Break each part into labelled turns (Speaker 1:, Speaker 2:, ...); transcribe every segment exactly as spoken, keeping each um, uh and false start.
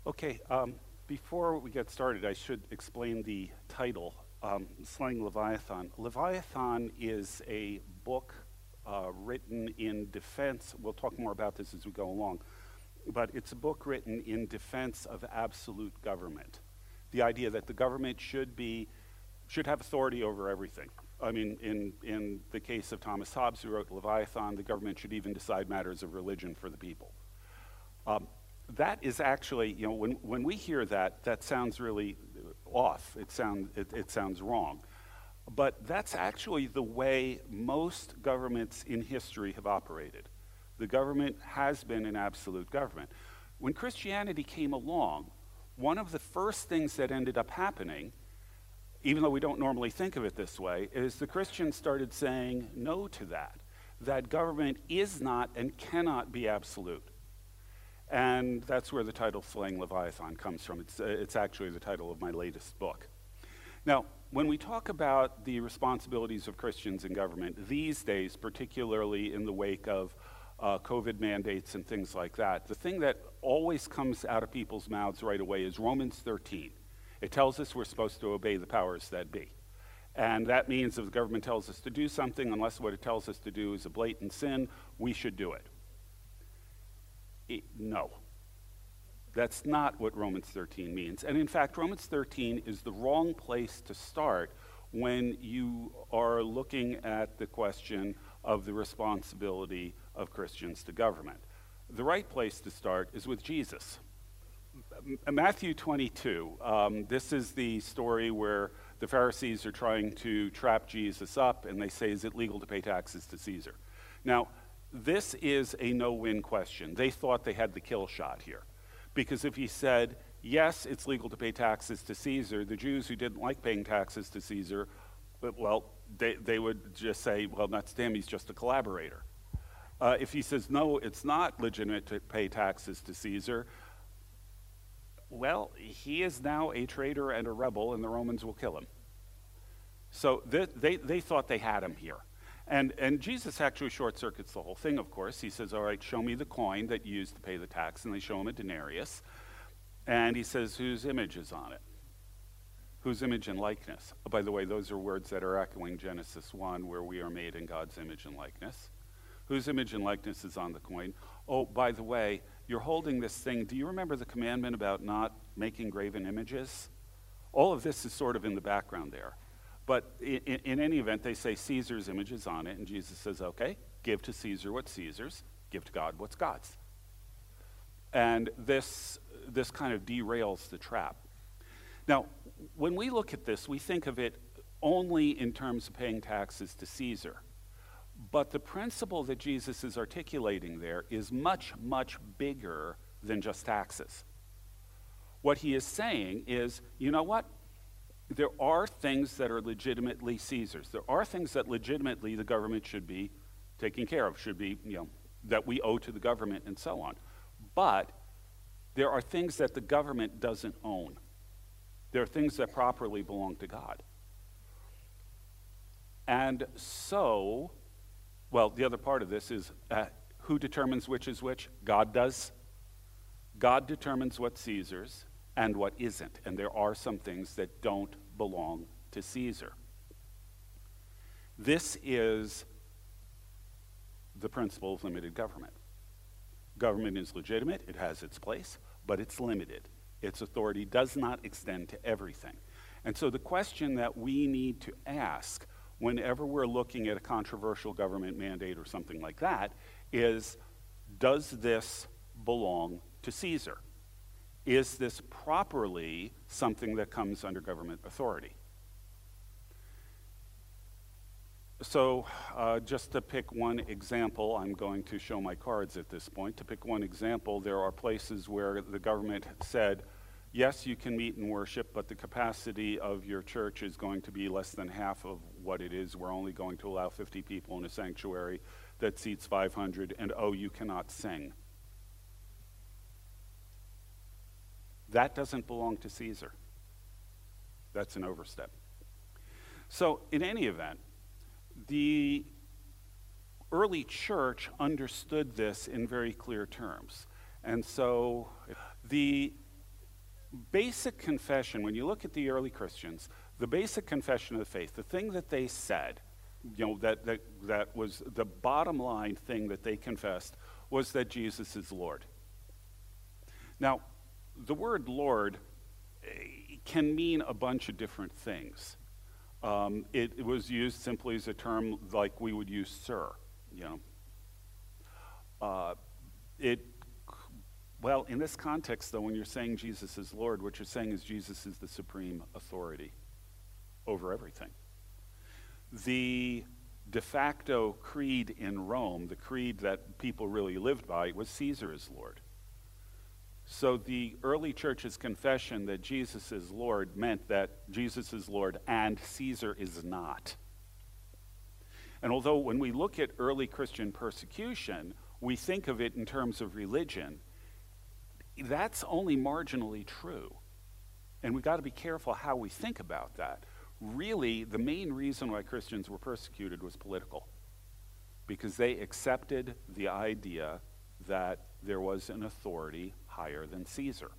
Speaker 1: Okay, um, before we get started, I should explain the title, um, Slaying Leviathan. Leviathan is a book uh, written in defense. We'll talk more about this as we go along, but it's a book written in defense of absolute government. The idea that the government should be should have authority over everything. I mean, in, in the case of Thomas Hobbes, who wrote Leviathan, the government should even decide matters of religion for the people. Um, that is actually, you know, when, when we hear that, that sounds really off. It, sound, it, it sounds wrong. But that's actually the way most governments in history have operated. The government has been an absolute government. When Christianity came along, one of the first things that ended up happening, even though we don't normally think of it this way, is the Christians started saying no to that, that government is not and cannot be absolute. And that's where the title Slaying Leviathan comes from. It's, uh, it's actually the title of my latest book. Now, when we talk about the responsibilities of Christians in government these days, particularly in the wake of uh, COVID mandates and things like that, the thing that always comes out of people's mouths right away is Romans thirteen. It tells us we're supposed to obey the powers that be. And that means if the government tells us to do something, unless what it tells us to do is a blatant sin, we should do it. It, no. That's not what Romans thirteen means. And in fact, Romans thirteen is the wrong place to start when you are looking at the question of the responsibility of Christians to government. The right place to start is with Jesus. M- Matthew twenty-two, um, this is the story where the Pharisees are trying to trap Jesus up, and they say, is it legal to pay taxes to Caesar? Now, this is a no-win question. They thought they had the kill shot here. Because if he said, yes, it's legal to pay taxes to Caesar, the Jews who didn't like paying taxes to Caesar, well, they, they would just say, well, that's him, he's just a collaborator. Uh, if he says, no, it's not legitimate to pay taxes to Caesar, well, he is now a traitor and a rebel, and the Romans will kill him. So they, they, they thought they had him here. And, and Jesus actually short-circuits the whole thing, of course. He says, all right, show me the coin that you used to pay the tax. And they show him a denarius. And he says, whose image is on it? Whose image and likeness? Oh, by the way, those are words that are echoing Genesis one, where we are made in God's image and likeness. Whose image and likeness is on the coin? Oh, by the way, you're holding this thing. Do you remember the commandment about not making graven images? All of this is sort of in the background there. But in, in any event, they say Caesar's image is on it, and Jesus says, okay, give to Caesar what's Caesar's, give to God what's God's. And this, this kind of derails the trap. Now, when we look at this, we think of it only in terms of paying taxes to Caesar. But the principle that Jesus is articulating there is much, much bigger than just taxes. What he is saying is, you know what? There are things that are legitimately Caesar's. There are things that legitimately the government should be taking care of, should be, you know, that we owe to the government and so on. But there are things that the government doesn't own. There are things that properly belong to God. And so, well, the other part of this is uh, who determines which is which? God does. God determines what's Caesar's and what isn't. And there are some things that don't belong to Caesar. This is the principle of limited government. Government is legitimate, it has its place, but it's limited. Its authority does not extend to everything. And so the question that we need to ask whenever we're looking at a controversial government mandate or something like that is, does this belong to Caesar? Is this properly something that comes under government authority? So uh, just to pick one example, I'm going to show my cards at this point. To pick one example, there are places where the government said, yes, you can meet and worship, but the capacity of your church is going to be less than half of what it is. We're only going to allow fifty people in a sanctuary that seats five hundred, and oh, you cannot sing. That doesn't belong to Caesar. That's an overstep. So in any event, the early church understood this in very clear terms. And so the basic confession, when you look at the early Christians, the basic confession of the faith, the thing that they said, you know, that, that, that was the bottom line thing that they confessed, was that Jesus is Lord. Now, the word Lord can mean a bunch of different things. Um, it, it was used simply as a term like we would use sir, you know. Uh, it, well, in this context, though, when you're saying Jesus is Lord, what you're saying is Jesus is the supreme authority over everything. The de facto creed in Rome, the creed that people really lived by, was Caesar is Lord. So the early church's confession that Jesus is Lord meant that Jesus is Lord and Caesar is not. And although when we look at early Christian persecution, we think of it in terms of religion, that's only marginally true. And we've got to be careful how we think about that. Really, the main reason why Christians were persecuted was political, because they accepted the idea that there was an authority higher than Caesar.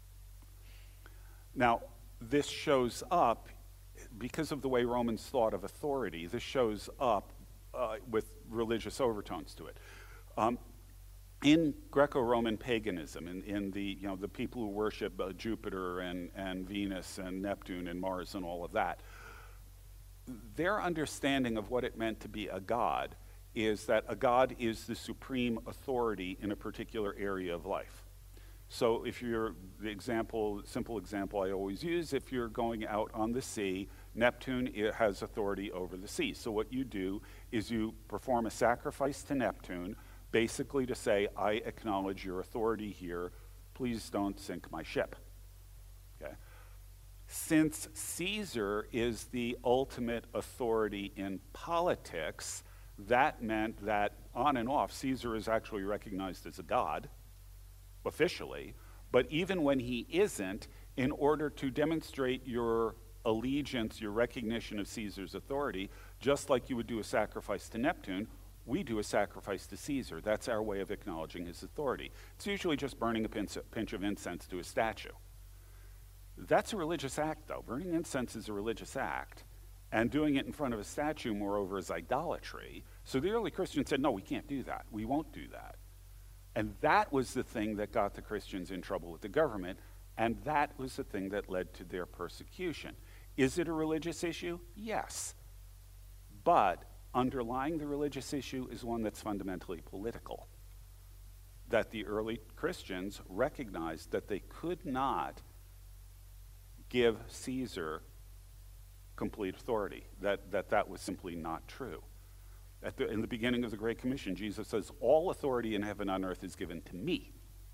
Speaker 1: Now, this shows up, because of the way Romans thought of authority, this shows up uh, with religious overtones to it. Um, in Greco-Roman paganism, in, in the, you know, the people who worship uh, Jupiter and, and Venus and Neptune and Mars and all of that, their understanding of what it meant to be a god is that a god is the supreme authority in a particular area of life. So if you're, the example, simple example I always use, if you're going out on the sea, Neptune it has authority over the sea. So what you do is you perform a sacrifice to Neptune, basically to say, I acknowledge your authority here, please don't sink my ship. Okay. Since Caesar is the ultimate authority in politics, that meant that on and off, Caesar is actually recognized as a god, officially, but even when he isn't, in order to demonstrate your allegiance, your recognition of Caesar's authority, just like you would do a sacrifice to Neptune, we do a sacrifice to Caesar. That's our way of acknowledging his authority. It's usually just burning a pinch, pinch of incense to a statue. That's a religious act, though. Burning incense is a religious act, and doing it in front of a statue, moreover, is idolatry. So the early Christians said, no, we can't do that. We won't do that. And that was the thing that got the Christians in trouble with the government, and that was the thing that led to their persecution. Is it a religious issue? Yes. But underlying the religious issue is one that's fundamentally political. That the early Christians recognized that they could not give Caesar complete authority, that that, that was simply not true. At the, in the beginning of the Great Commission, Jesus says, all authority in heaven and on earth is given to me.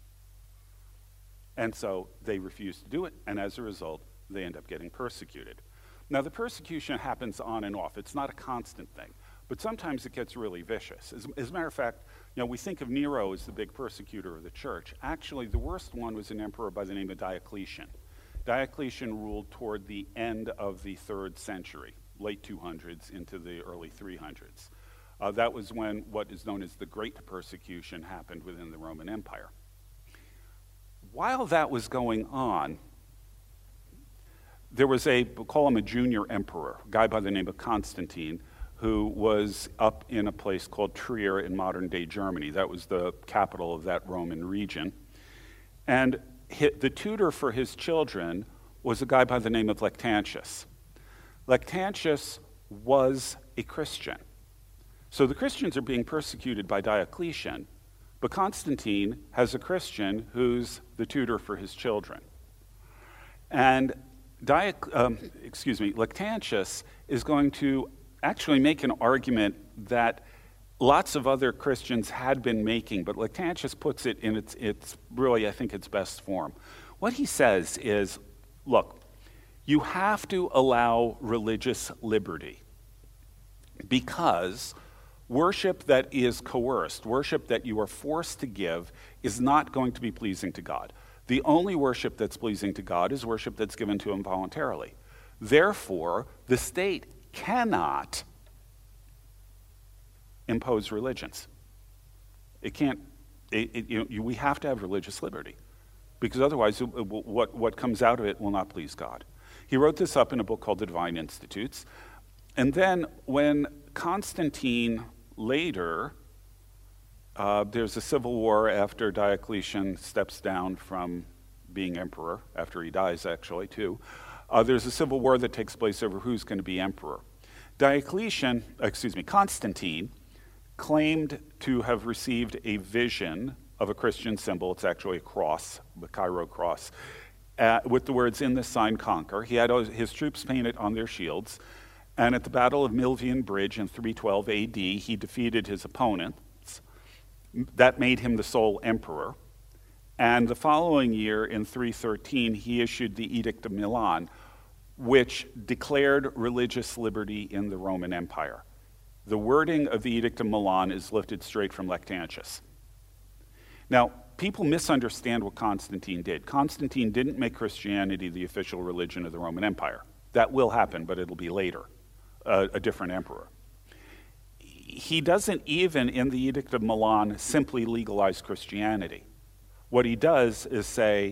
Speaker 1: And so they refuse to do it, and as a result, they end up getting persecuted. Now, the persecution happens on and off. It's not a constant thing, but sometimes it gets really vicious. As, as a matter of fact, you know, we think of Nero as the big persecutor of the church. Actually, the worst one was an emperor by the name of Diocletian. Diocletian ruled toward the end of the third century, late two hundreds into the early three hundreds. Uh, that was when what is known as the Great Persecution happened within the Roman Empire. While that was going on, there was a, we'll call him a junior emperor, a guy by the name of Constantine, who was up in a place called Trier in modern-day Germany. That was the capital of that Roman region. And he, the tutor for his children was a guy by the name of Lactantius. Lactantius was a Christian. So the Christians are being persecuted by Diocletian, but Constantine has a Christian who's the tutor for his children. And Dioc- um, excuse me, Lactantius is going to actually make an argument that lots of other Christians had been making, but Lactantius puts it in its, its really, I think, its best form. What he says is, look, you have to allow religious liberty because worship that is coerced, worship that you are forced to give, is not going to be pleasing to God. The only worship that's pleasing to God is worship that's given to him voluntarily. Therefore, the state cannot impose religions. It can't, it, it, you know, we have to have religious liberty. because otherwise it, it, what, what comes out of it will not please God. He wrote this up in a book called The Divine Institutes. And then when Constantine later, uh, there's a civil war after Diocletian steps down from being emperor, after he dies actually too. Uh, there's a civil war that takes place over who's going to be emperor. Diocletian, excuse me, Constantine claimed to have received a vision of a Christian symbol. It's actually a cross, the Cairo cross, uh, with the words, "In this sign conquer." He had his troops painted on their shields, and at the Battle of Milvian Bridge in three twelve A D, he defeated his opponents. That made him the sole emperor. And the following year, in three thirteen, he issued the Edict of Milan, which declared religious liberty in the Roman Empire. The wording of the Edict of Milan is lifted straight from Lactantius. Now, people misunderstand what Constantine did. Constantine didn't make Christianity the official religion of the Roman Empire. That will happen, but it'll be later, uh, a different emperor. He doesn't even, in the Edict of Milan, simply legalize Christianity. What he does is say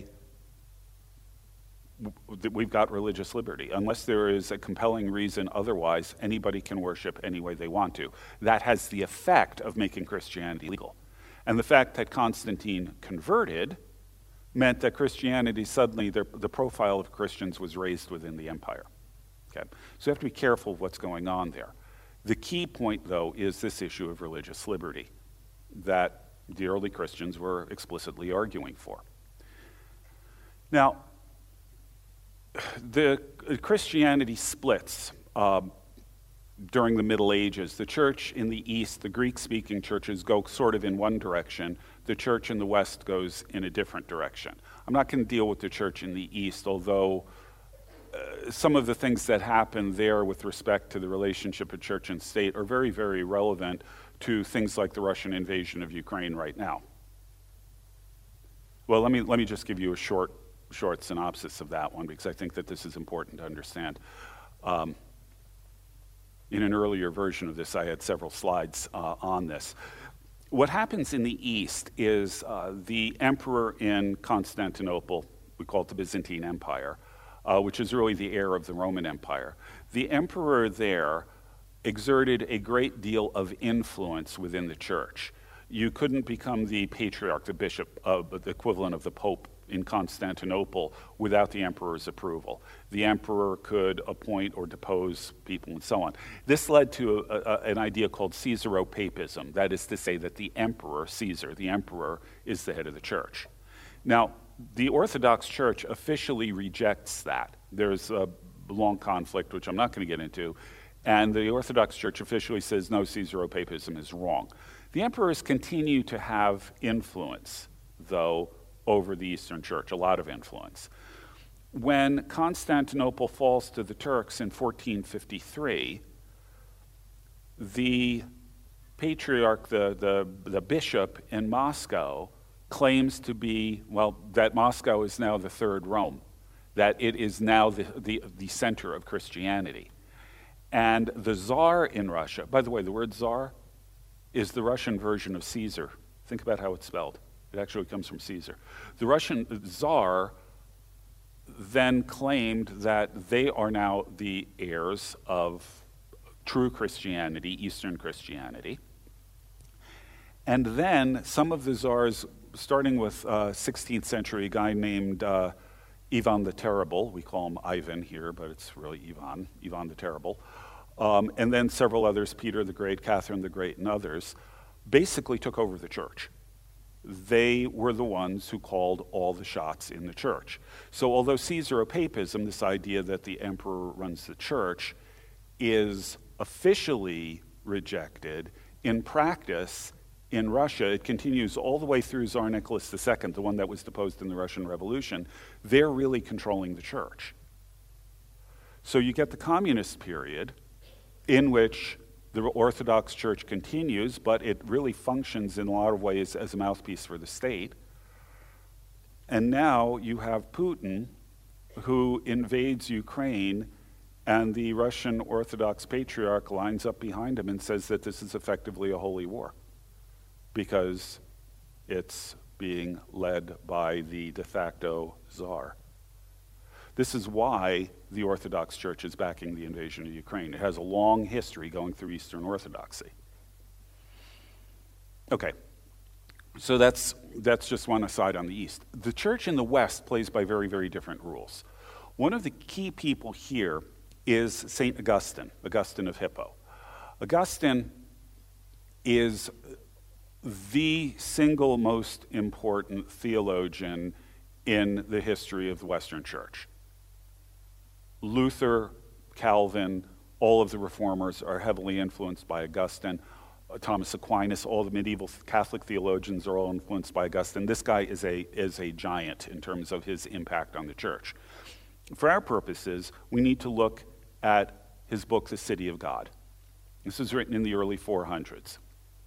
Speaker 1: that we've got religious liberty. Unless there is a compelling reason otherwise, anybody can worship any way they want to. That has the effect of making Christianity legal. And the fact that Constantine converted meant that Christianity suddenly, the, the profile of Christians was raised within the empire. Okay? So you have to be careful of what's going on there. The key point, though, is this issue of religious liberty that the early Christians were explicitly arguing for. Now, the Christianity splits um, during the Middle Ages. The church in the East, the Greek-speaking churches, go sort of in one direction. The church in the West goes in a different direction. I'm not going to deal with the church in the East, although uh, some of the things that happen there with respect to the relationship of church and state are very, very relevant to things like the Russian invasion of Ukraine right now. Well, let me let me just give you a short short synopsis of that one, because I think that this is important to understand. Um, in an earlier version of this, I had several slides uh, on this. What happens in the East is uh, the emperor in Constantinople, we call it the Byzantine Empire, uh, which is really the heir of the Roman Empire. The emperor there exerted a great deal of influence within the church. You couldn't become the patriarch, the bishop, uh, the equivalent of the pope in Constantinople without the emperor's approval. The emperor could appoint or depose people and so on. This led to a, a, an idea called Caesaropapism. That is to say that the emperor, Caesar, the emperor, is the head of the church. Now, the Orthodox Church officially rejects that. There's a long conflict, which I'm not going to get into, and the Orthodox Church officially says, no, Caesaropapism is wrong. The emperors continue to have influence, though, over the Eastern Church, a lot of influence. When Constantinople falls to the Turks in fourteen fifty-three, the patriarch, the, the, the bishop in Moscow, claims to be, well, that Moscow is now the third Rome, that it is now the, the, the center of Christianity. And the Tsar in Russia, by the way, the word Tsar is the Russian version of Caesar. Think about how it's spelled. It actually comes from Caesar. The Russian Tsar then claimed that they are now the heirs of true Christianity, Eastern Christianity. And then some of the Tsars, starting with uh, sixteenth century, a guy named uh, Ivan the Terrible, we call him Ivan here, but it's really Ivan, Ivan the Terrible, um, and then several others, Peter the Great, Catherine the Great, and others, basically took over the church. They were the ones who called all the shots in the church. So although Caesaropapism, this idea that the emperor runs the church, is officially rejected, in practice, in Russia, it continues all the way through Tsar Nicholas the Second, the one that was deposed in the Russian Revolution. They're really controlling the church. So you get the communist period in which the Orthodox Church continues, but it really functions in a lot of ways as a mouthpiece for the state. And now you have Putin, who invades Ukraine, and the Russian Orthodox Patriarch lines up behind him and says that this is effectively a holy war, because it's being led by the de facto czar. This is why the Orthodox Church is backing the invasion of Ukraine. It has a long history going through Eastern Orthodoxy. Okay, so that's, that's just one aside on the East. The church in the West plays by very, very different rules. One of the key people here is Saint Augustine, Augustine of Hippo. Augustine is the single most important theologian in the history of the Western Church. Luther, Calvin, all of the reformers are heavily influenced by Augustine. Uh, Thomas Aquinas, all the medieval Catholic theologians are all influenced by Augustine. This guy is a, is a giant in terms of his impact on the church. For our purposes, we need to look at his book, The City of God. This was written in the early four hundreds.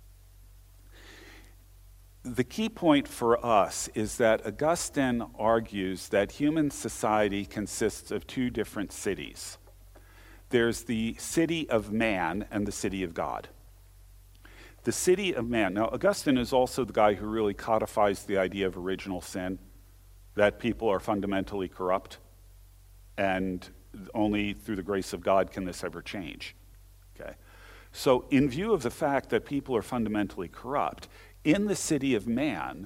Speaker 1: The key point for us is that Augustine argues that human society consists of two different cities. There's the city of man and the city of God. The city of man. Now, Augustine is also the guy who really codifies the idea of original sin, that people are fundamentally corrupt, and only through the grace of God can this ever change. Okay? So, in view of the fact that people are fundamentally corrupt, in the city of man,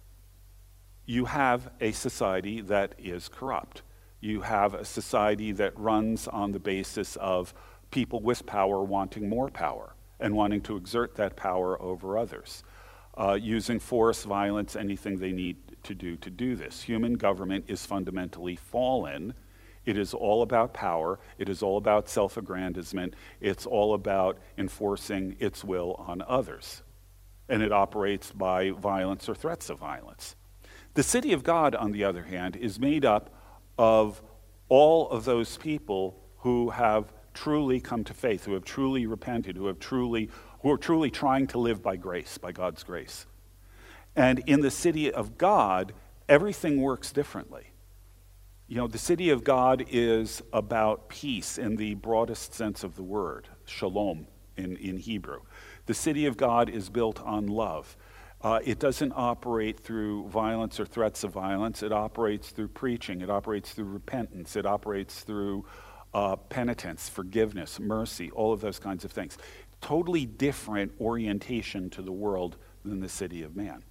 Speaker 1: you have a society that is corrupt. You have a society that runs on the basis of people with power wanting more power and wanting to exert that power over others, uh, using force, violence, anything they need to do to do this. Human government is fundamentally fallen. It is all about power. It is all about self-aggrandizement. It's all about enforcing its will on others. And it operates by violence or threats of violence. The city of God, on the other hand, is made up of all of those people who have truly come to faith, who have truly repented, who have truly, who are truly trying to live by grace, by God's grace. And in the city of God, everything works differently. You know, the city of God is about peace in the broadest sense of the word, shalom in, in Hebrew. The city of God is built on love. Uh, it doesn't operate through violence or threats of violence. It operates through preaching. It operates through repentance. It operates through uh, penitence, forgiveness, mercy, all of those kinds of things. Totally different orientation to the world than the city of man.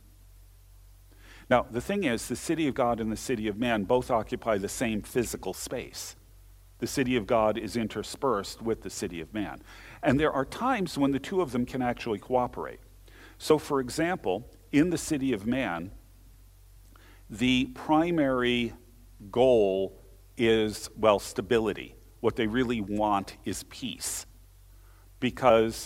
Speaker 1: Now, the thing is, the city of God and the city of man both occupy the same physical space. The city of God is interspersed with the city of man. And there are times when the two of them can actually cooperate. So, for example, in the city of man, the primary goal is, well, stability. What they really want is peace. Because,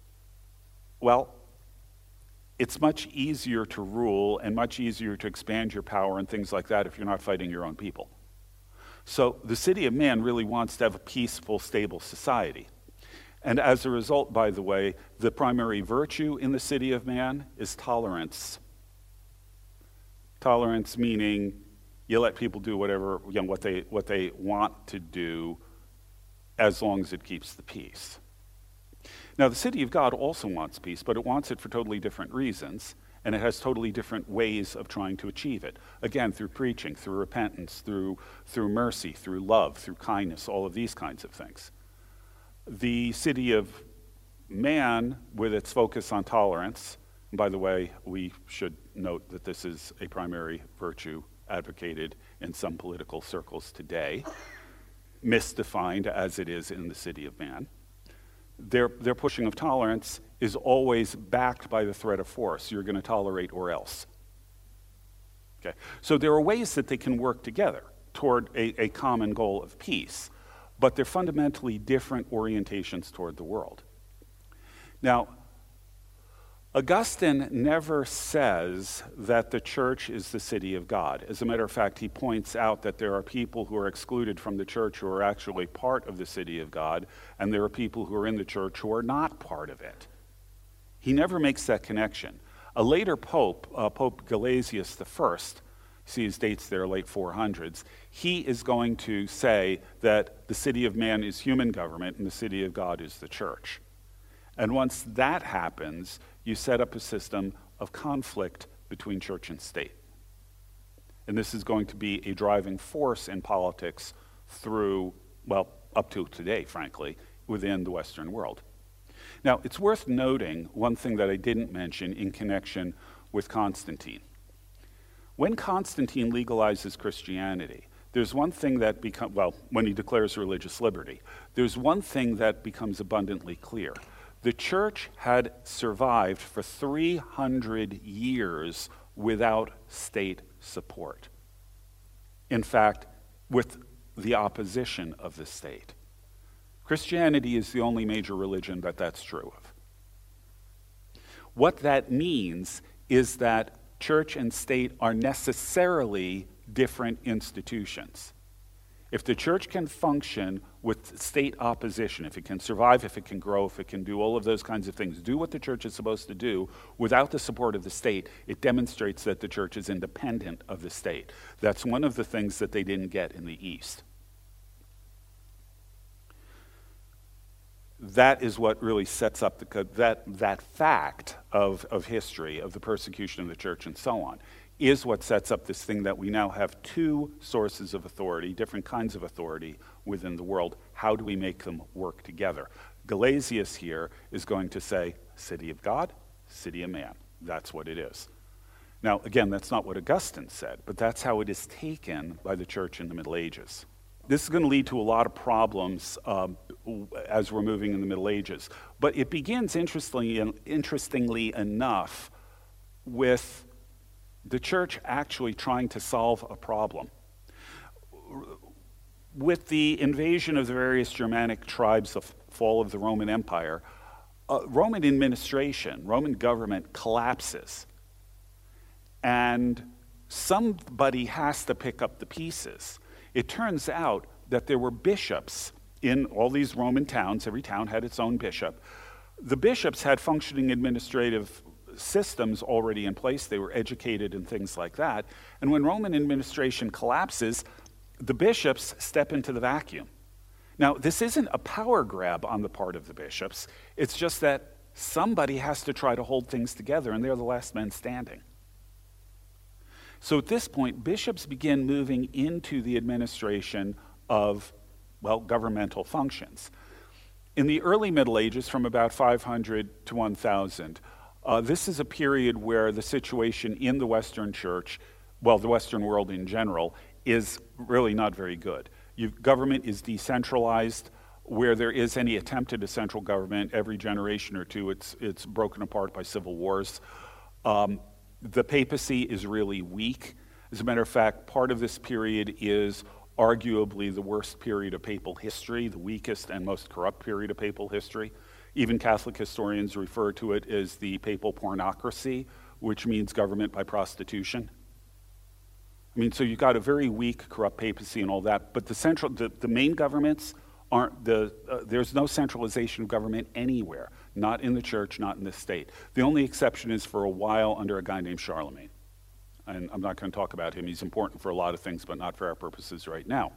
Speaker 1: well, it's much easier to rule and much easier to expand your power and things like that if you're not fighting your own people. So the city of man really wants to have a peaceful, stable society. And as a result, by the way, the primary virtue in the city of man is tolerance. Tolerance meaning you let people do whatever, you know, what they what they want to do as long as it keeps the peace. Now, the city of God also wants peace, but it wants it for totally different reasons, and it has totally different ways of trying to achieve it. Again, through preaching, through repentance, through, through mercy, through love, through kindness, all of these kinds of things. The city of man, with its focus on tolerance, and by the way, we should note that this is a primary virtue advocated in some political circles today, misdefined as it is in the city of man. Their, their pushing of tolerance is always backed by the threat of force. You're going to tolerate or else. Okay. So there are ways that they can work together toward a, a common goal of peace, but they're fundamentally different orientations toward the world. Now, Augustine never says that the church is the city of God. As a matter of fact, he points out that there are people who are excluded from the church who are actually part of the city of God, and there are people who are in the church who are not part of it. He never makes that connection. A later pope, uh, Pope Gelasius the First, see his dates there, late four hundreds, he is going to say that the city of man is human government and the city of God is the church. And once that happens, you set up a system of conflict between church and state. And this is going to be a driving force in politics through, well, up to today, frankly, within the Western world. Now, it's worth noting one thing that I didn't mention in connection with Constantine. When Constantine legalizes Christianity, there's one thing that becomes, well, when he declares religious liberty, there's one thing that becomes abundantly clear. The church had survived for three hundred years without state support. In fact, with the opposition of the state. Christianity is the only major religion that that's true of. What that means is that church and state are necessarily different institutions. If the church can function with state opposition, if it can survive, if it can grow, if it can do all of those kinds of things, do what the church is supposed to do without the support of the state, it demonstrates that the church is independent of the state. That's one of the things that they didn't get in the East. That is what really sets up the, that, that fact of, of history, of the persecution of the church and so on, is what sets up this thing that we now have two sources of authority, different kinds of authority within the world. How do we make them work together? Gelasius here is going to say, city of God, city of man. That's what it is. Now, again, that's not what Augustine said, but that's how it is taken by the church in the Middle Ages. This is going to lead to a lot of problems um, as we're moving in the Middle Ages. But it begins, interestingly, interestingly enough, with the church actually trying to solve a problem. With the invasion of the various Germanic tribes, the fall of the Roman Empire, uh, Roman administration, Roman government collapses. And somebody has to pick up the pieces. It turns out that there were bishops in all these Roman towns. Every town had its own bishop. The bishops had functioning administrative systems already in place. They were educated and things like that. And when Roman administration collapses, the bishops step into the vacuum. Now, this isn't a power grab on the part of the bishops. It's just that somebody has to try to hold things together, and they're the last men standing. So at this point, bishops begin moving into the administration of, well, governmental functions. In the early Middle Ages, from about five hundred to one thousand, uh, this is a period where the situation in the Western Church, well, the Western world in general, is really not very good. You've, government is decentralized. Where there is any attempt at a central government, every generation or two, it's, it's broken apart by civil wars. Um, The papacy is really weak. As a matter of fact, part of this period is arguably the worst period of papal history, the weakest and most corrupt period of papal history. Even Catholic historians refer to it as the papal pornocracy, which means government by prostitution. I mean, so you've got a very weak, corrupt papacy and all that, but the central, the, the main governments aren't, the, uh, there's no centralization of government anywhere. Not in the church, not in the state. The only exception is for a while under a guy named Charlemagne. And I'm not going to talk about him. He's important for a lot of things, but not for our purposes right now.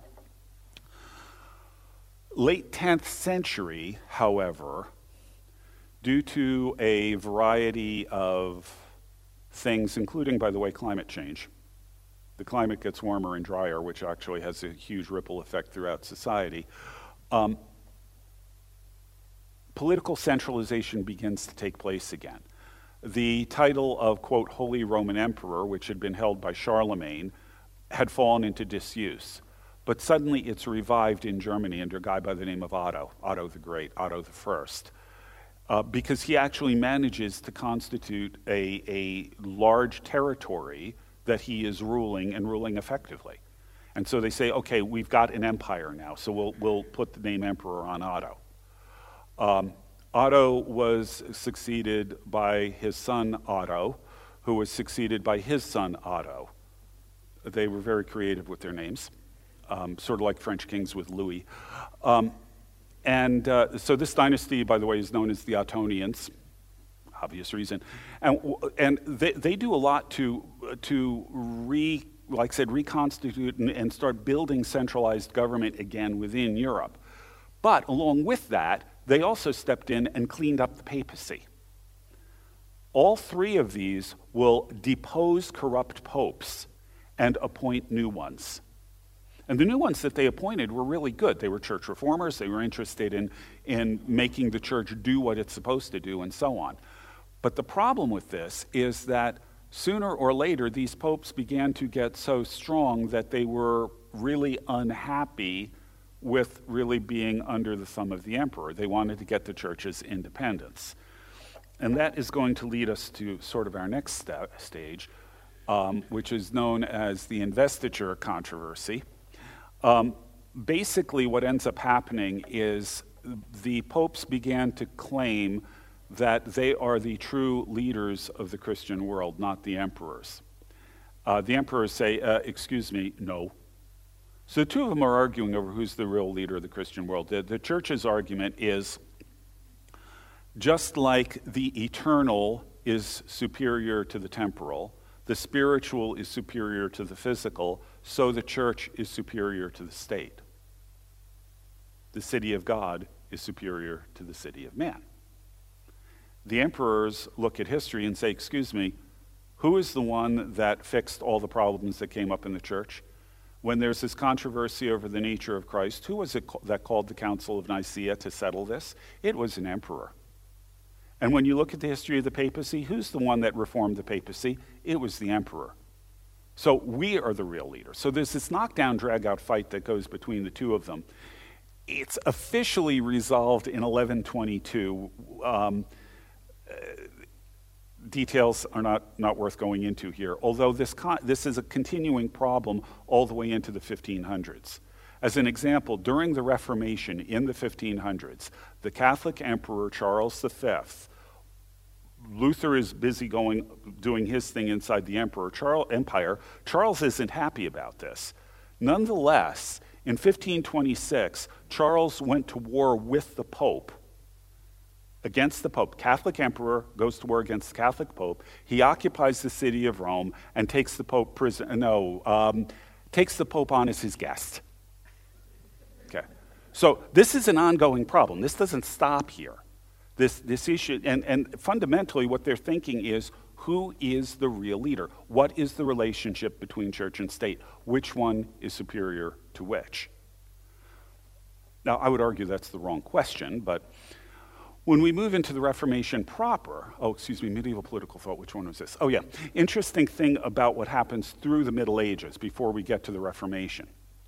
Speaker 1: Late tenth century, however, due to a variety of things, including, by the way, climate change, the climate gets warmer and drier, which actually has a huge ripple effect throughout society. Um, Political centralization begins to take place again. The title of, quote, Holy Roman Emperor, which had been held by Charlemagne, had fallen into disuse. But suddenly it's revived in Germany under a guy by the name of Otto, Otto the Great, Otto the First, uh, because he actually manages to constitute a, a large territory that he is ruling and ruling effectively. And so they say, okay, we've got an empire now, so we'll, we'll put the name emperor on Otto. Um, Otto was succeeded by his son Otto, who was succeeded by his son Otto. They were very creative with their names, um, sort of like French kings with Louis. Um, and uh, so this dynasty, by the way, is known as the Ottonians, obvious reason. And, and they, they do a lot to, to re, like I said, reconstitute and, and start building centralized government again within Europe. But along with that, they also stepped in and cleaned up the papacy. All three of these will depose corrupt popes and appoint new ones. And the new ones that they appointed were really good. They were church reformers. They were interested in, in making the church do what it's supposed to do and so on. But the problem with this is that sooner or later, these popes began to get so strong that they were really unhappy with really being under the thumb of the emperor. They wanted to get the church's independence. And that is going to lead us to sort of our next st- stage, um, which is known as the investiture controversy. Um, basically, what ends up happening is the popes began to claim that they are the true leaders of the Christian world, not the emperors. Uh, the emperors say, uh, excuse me, no. So the two of them are arguing over who's the real leader of the Christian world. The, the church's argument is, just like the eternal is superior to the temporal, the spiritual is superior to the physical, so the church is superior to the state. The city of God is superior to the city of man. The emperors look at history and say, excuse me, who is the one that fixed all the problems that came up in the church? When there's this controversy over the nature of Christ, who was it that called the Council of Nicaea to settle this? It was an emperor. And when you look at the history of the papacy, who's the one that reformed the papacy? It was the emperor. So we are the real leader. So there's this knockdown, drag-out fight that goes between the two of them. It's officially resolved in eleven twenty-two. Um, uh, details are not, not worth going into here, although this, con- this is a continuing problem all the way into the fifteen hundreds. As an example, during the Reformation in the fifteen hundreds, the Catholic Emperor Charles the Fifth, Luther is busy going, doing his thing inside the emperor Charles, empire. Charles isn't happy about this. Nonetheless, in fifteen twenty-six, Charles went to war with the Pope, against the Pope. Catholic emperor goes to war against the Catholic Pope. He occupies the city of Rome and takes the Pope prison. No, um, takes the Pope on as his guest. Okay, so this is an ongoing problem. This doesn't stop here. This this issue, and, and fundamentally what they're thinking is, who is the real leader? What is the relationship between church and state? Which one is superior to which? Now, I would argue that's the wrong question, but when we move into the Reformation proper, oh, excuse me, medieval political thought, which one was this? Oh, yeah. Interesting thing about what happens through the Middle Ages before we get to the Reformation.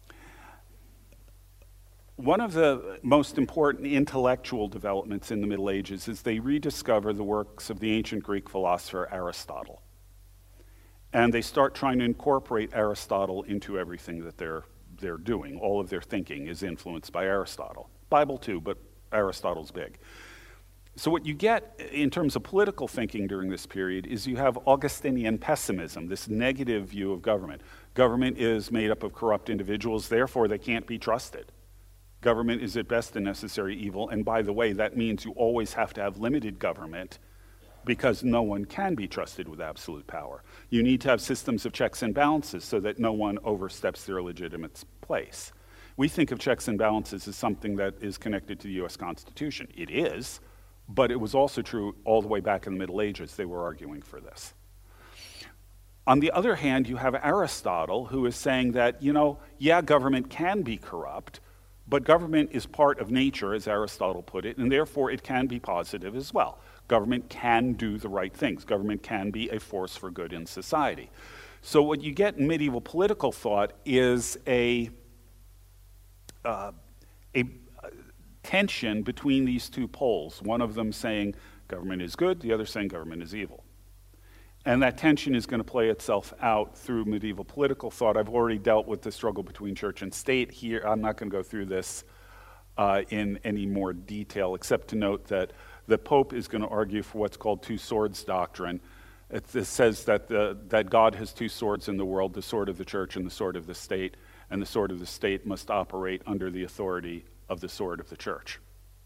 Speaker 1: One of the most important intellectual developments in the Middle Ages is they rediscover the works of the ancient Greek philosopher Aristotle. And they start trying to incorporate Aristotle into everything that they're, they're doing. All of their thinking is influenced by Aristotle. Bible too, but Aristotle's big. So what you get in terms of political thinking during this period is you have Augustinian pessimism, this negative view of government. Government is made up of corrupt individuals, therefore they can't be trusted. Government is at best a necessary evil, and by the way, that means you always have to have limited government because no one can be trusted with absolute power. You need to have systems of checks and balances so that no one oversteps their legitimate place. We think of checks and balances as something that is connected to the U S Constitution. It is, but it was also true all the way back in the Middle Ages. They were arguing for this. On the other hand, you have Aristotle, who is saying that, you know, yeah, government can be corrupt, but government is part of nature, as Aristotle put it, and therefore it can be positive as well. Government can do the right things. Government can be a force for good in society. So what you get in medieval political thought is a, uh, a tension between these two poles, one of them saying government is good, the other saying government is evil. And that tension is going to play itself out through medieval political thought. I've already dealt with the struggle between church and state here. I'm not going to go through this uh, in any more detail, except to note that the Pope is going to argue for what's called two swords doctrine. It, it says that, the, that God has two swords in the world, the sword of the church and the sword of the state, and the sword of the state must operate under the authority of the sword of the church.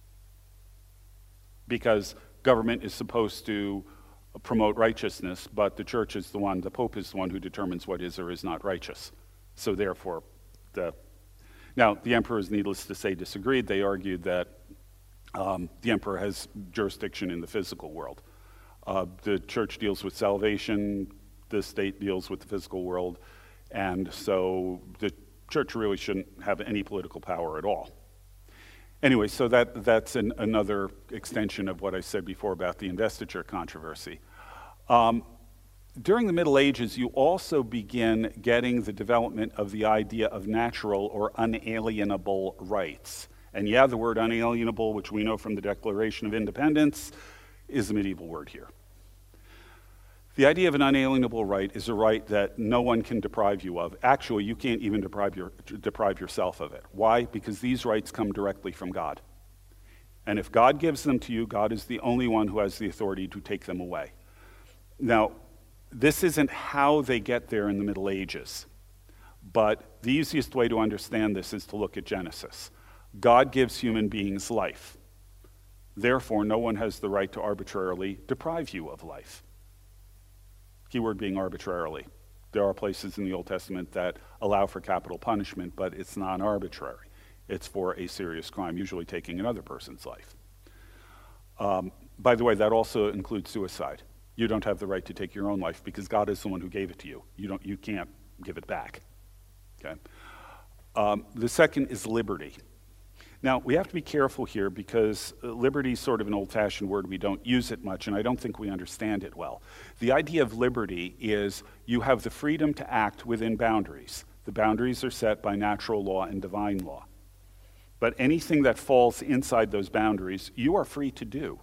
Speaker 1: Because government is supposed to promote righteousness, but the church is the one, the Pope is the one who determines what is or is not righteous. So therefore, the now the emperors, needless to say, disagreed. They argued that um, the emperor has jurisdiction in the physical world. Uh, the church deals with salvation, the state deals with the physical world, and so the church really shouldn't have any political power at all. Anyway, so that, that's an, another extension of what I said before about the investiture controversy. Um, during the Middle Ages, you also begin getting the development of the idea of natural or unalienable rights. And yeah, the word unalienable, which we know from the Declaration of Independence, is a medieval word here. The idea of an unalienable right is a right that no one can deprive you of. Actually, you can't even deprive, your, deprive yourself of it. Why? Because these rights come directly from God. And if God gives them to you, God is the only one who has the authority to take them away. Now, this isn't how they get there in the Middle Ages, but the easiest way to understand this is to look at Genesis. God gives human beings life. Therefore, no one has the right to arbitrarily deprive you of life. Keyword being arbitrarily. There are places in the Old Testament that allow for capital punishment, but it's non-arbitrary. It's for a serious crime, usually taking another person's life. Um, by the way, that also includes suicide. You don't have the right to take your own life because God is the one who gave it to you. You don't, you can't give it back. Okay. Um, the second is liberty. Now, we have to be careful here because liberty is sort of an old-fashioned word. We don't use it much, and I don't think we understand it well. The idea of liberty is you have the freedom to act within boundaries. The boundaries are set by natural law and divine law. But anything that falls inside those boundaries, you are free to do.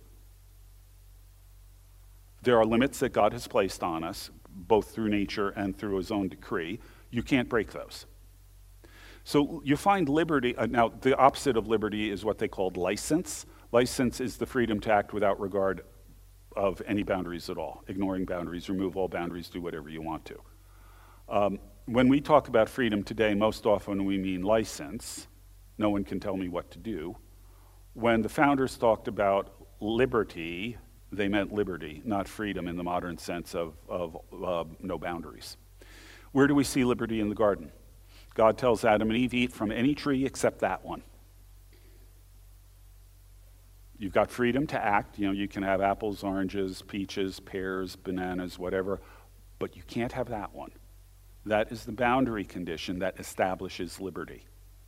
Speaker 1: There are limits that God has placed on us, both through nature and through his own decree. You can't break those. So you find liberty, uh, now the opposite of liberty is what they called license. License is the freedom to act without regard of any boundaries at all, ignoring boundaries, remove all boundaries, do whatever you want to. Um, when we talk about freedom today, most often we mean license. No one can tell me what to do. When the founders talked about liberty, they meant liberty, not freedom in the modern sense of, of uh, no boundaries. Where do we see liberty in the garden? God tells Adam and Eve, eat from any tree except that one. You've got freedom to act. You know, you can have apples, oranges, peaches, pears, bananas, whatever, but you can't have that one. That is the boundary condition that establishes liberty.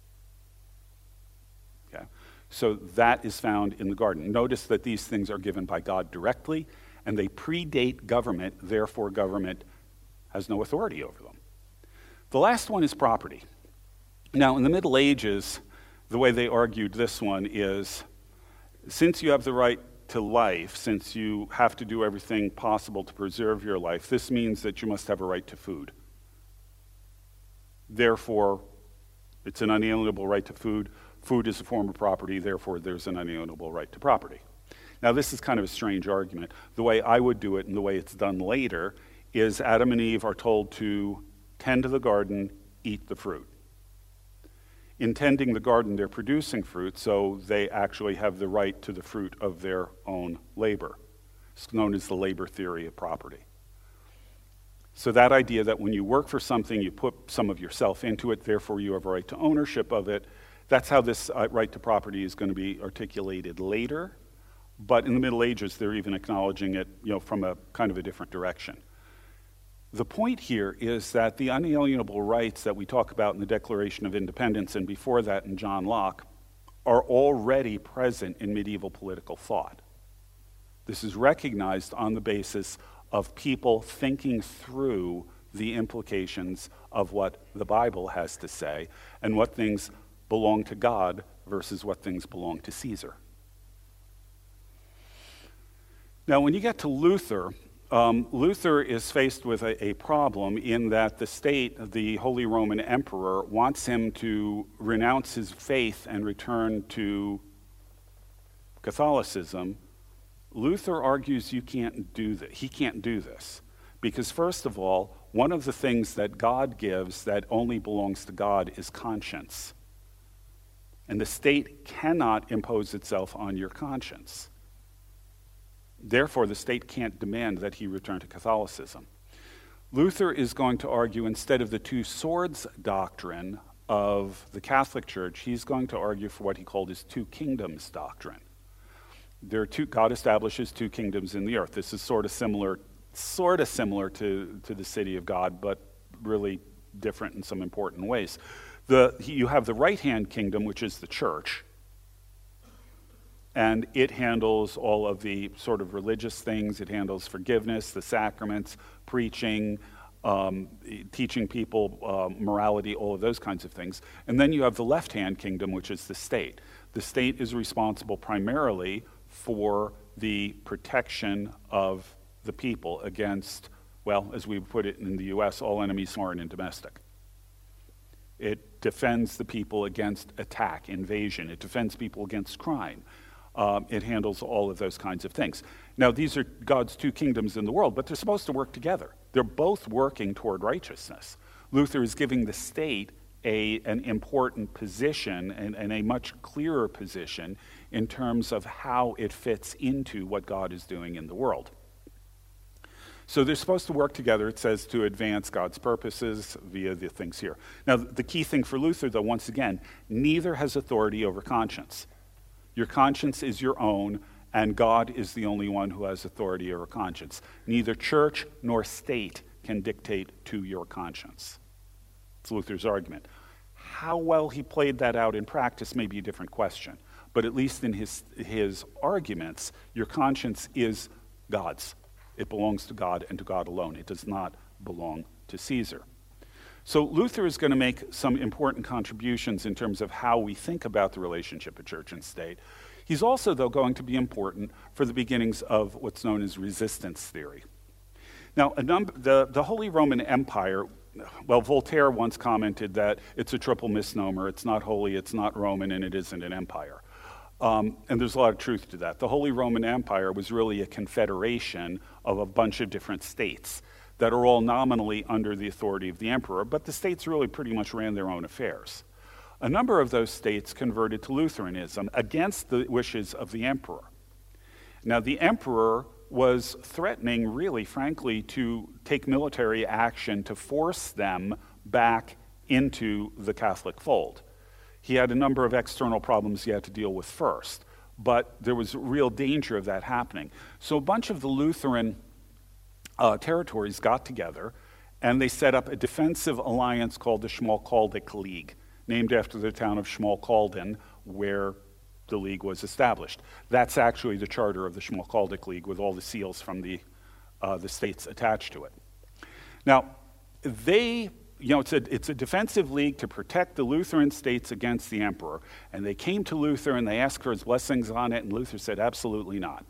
Speaker 1: Okay? So that is found in the garden. Notice that these things are given by God directly, and they predate government, therefore government has no authority over them. The last one is property. Now, in the Middle Ages, the way they argued this one is, since you have the right to life, since you have to do everything possible to preserve your life, this means that you must have a right to food. Therefore, it's an unalienable right to food. Food is a form of property, therefore there's an unalienable right to property. Now, this is kind of a strange argument. The way I would do it and the way it's done later is Adam and Eve are told to tend to the garden, eat the fruit. In tending the garden, they're producing fruit, so they actually have the right to the fruit of their own labor. It's known as the labor theory of property. So that idea that when you work for something, you put some of yourself into it, therefore you have a right to ownership of it. That's how this uh, right to property is going to be articulated later. But in the Middle Ages, they're even acknowledging it, you know, from a kind of a different direction. The point here is that the unalienable rights that we talk about in the Declaration of Independence and before that in John Locke are already present in medieval political thought. This is recognized on the basis of people thinking through the implications of what the Bible has to say and what things belong to God versus what things belong to Caesar. Now, when you get to Luther, Um, Luther is faced with a, a problem in that the state, the Holy Roman Emperor, wants him to renounce his faith and return to Catholicism. Luther argues you can't do that. He can't do this because, first of all, one of the things that God gives that only belongs to God is conscience. And the state cannot impose itself on your conscience. Therefore, the state can't demand that he return to Catholicism. Luther is going to argue instead of the two swords doctrine of the Catholic Church, he's going to argue for what he called his two kingdoms doctrine. There are two, God establishes two kingdoms in the earth. This is sort of similar, sort of similar to, to the city of God, but really different in some important ways. The, you have the right-hand kingdom, which is the church, and it handles all of the sort of religious things. It handles forgiveness, the sacraments, preaching, um, teaching people uh, morality, all of those kinds of things. And then you have the left-hand kingdom, which is the state. The state is responsible primarily for the protection of the people against, well, as we put it in the U S, all enemies foreign and domestic. It defends the people against attack, invasion. It defends people against crime. Um, it handles all of those kinds of things. Now, these are God's two kingdoms in the world, but they're supposed to work together. They're both working toward righteousness. Luther is giving the state a, an important position and, and a much clearer position in terms of how it fits into what God is doing in the world. So they're supposed to work together, it says, to advance God's purposes via the things here. Now, the key thing for Luther, though, once again, neither has authority over conscience. Your conscience is your own, and God is the only one who has authority over conscience. Neither church nor state can dictate to your conscience. It's Luther's argument. How well he played that out in practice may be a different question, but at least in his, his arguments, your conscience is God's. It belongs to God and to God alone. It does not belong to Caesar. So Luther is going to make some important contributions in terms of how we think about the relationship of church and state. He's also, though, going to be important for the beginnings of what's known as resistance theory. Now, a num- the, the Holy Roman Empire, well, Voltaire once commented that it's a triple misnomer. It's not holy, it's not Roman, and it isn't an empire. Um, and there's a lot of truth to that. The Holy Roman Empire was really a confederation of a bunch of different states that are all nominally under the authority of the emperor, but the states really pretty much ran their own affairs. A number of those states converted to Lutheranism against the wishes of the emperor. Now, the emperor was threatening, really, frankly, to take military action to force them back into the Catholic fold. He had a number of external problems he had to deal with first, but there was real danger of that happening. So a bunch of the Lutheran uh, territories got together, and they set up a defensive alliance called the Schmalkaldic League, named after the town of Schmalkalden, where the league was established. That's actually the charter of the Schmalkaldic League, with all the seals from the, uh, the states attached to it. Now, they... You know, it's a, it's a defensive league to protect the Lutheran states against the emperor. And they came to Luther and they asked for his blessings on it, and Luther said, absolutely not.